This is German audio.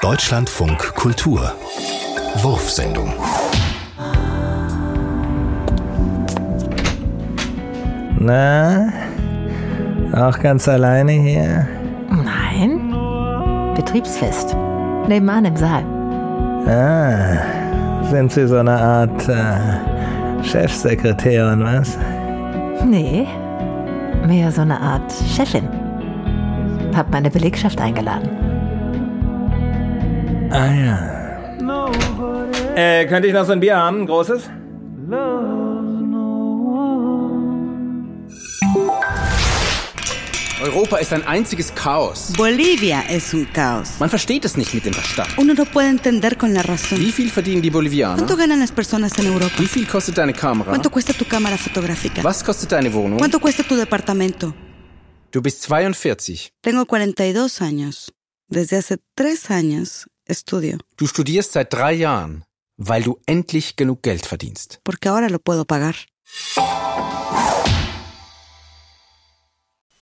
Deutschlandfunk Kultur Wurfsendung. Na, auch ganz alleine hier? Nein, Betriebsfest. Nebenan im Saal. Sind Sie so eine Art Chefsekretärin, was? Nee, mehr so eine Art Chefin. Hab meine Belegschaft eingeladen. Ah ja. Könnte ich noch so ein Bier haben, ein großes? Europa ist ein einziges Chaos. Bolivia es un caos. Man versteht es nicht mit dem Verstand. Uno no puede entender con la razón. Wie viel verdienen die Bolivianer? ¿Cuánto ganan las personas en Europa? Wie viel kostet deine Kamera? ¿Cuánto cuesta tu cámara fotográfica? Was kostet deine Wohnung? ¿Cuánto cuesta tu departamento? Du bist 42. Tengo 42 años. Desde hace 3 años estudio. Du studierst seit 3 Jahren, weil du endlich genug Geld verdienst. Porque ahora lo puedo pagar.